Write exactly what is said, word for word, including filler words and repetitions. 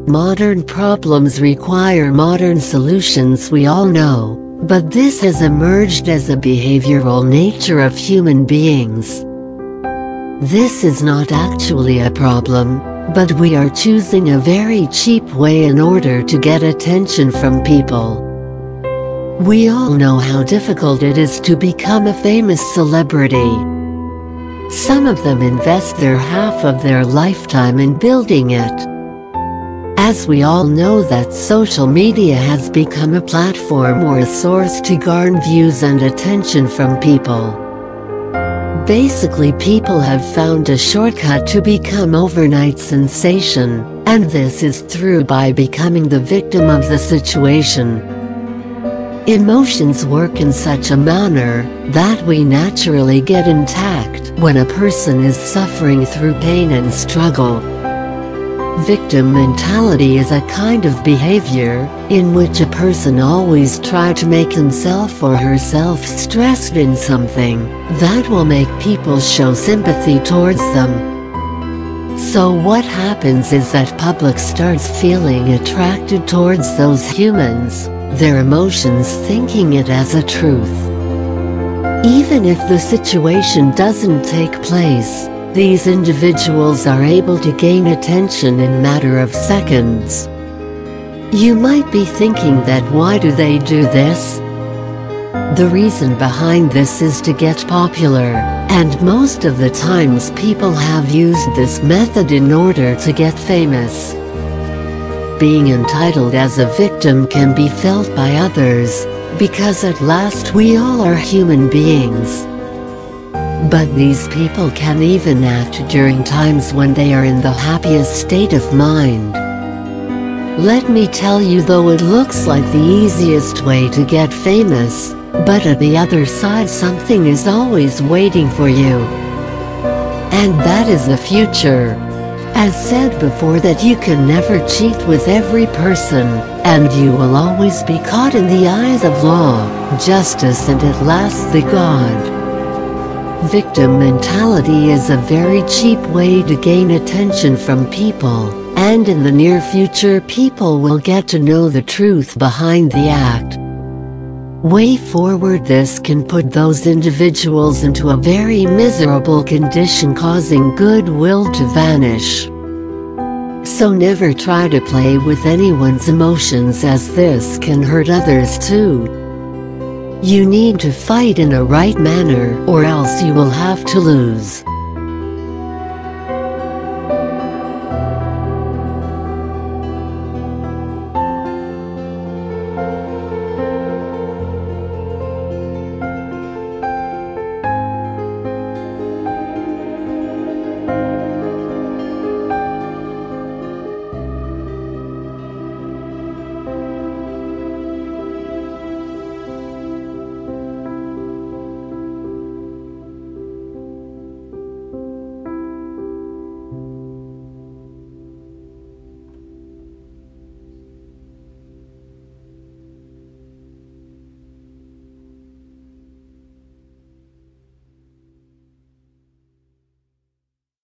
Modern problems require modern solutions, we all know, but this has emerged as a behavioral nature of human beings. This is not actually a problem, but we are choosing a very cheap way in order to get attention from people. We all know how difficult it is to become a famous celebrity. Some of them invest their half of their lifetime in building it. As we all know that social media has become a platform or a source to garner views and attention from people. Basically, people have found a shortcut to become overnight sensation, and this is through by becoming the victim of the situation. Emotions work in such a manner that we naturally get intact when a person is suffering through pain and struggle. Victim mentality is a kind of behavior in which a person always tries to make himself or herself stressed in something that will make people show sympathy towards them. So what happens is that public starts feeling attracted towards those humans, their emotions thinking it as a truth. Even if the situation doesn't take place, these individuals are able to gain attention in a matter of seconds. You might be thinking that why do they do this? The reason behind this is to get popular, and most of the times people have used this method in order to get famous. Being entitled as a victim can be felt by others, because at last we all are human beings. But these people can even act during times when they are in the happiest state of mind. Let me tell you, though it looks like the easiest way to get famous, but at the other side something is always waiting for you. And that is the future. As said before, that you can never cheat with every person, and you will always be caught in the eyes of law, justice, and at last the God. Victim mentality is a very cheap way to gain attention from people, and in the near future people will get to know the truth behind the act. Way forward, this can put those individuals into a very miserable condition, causing goodwill to vanish. So never try to play with anyone's emotions, as this can hurt others too. You need to fight in a right manner, or else you will have to lose.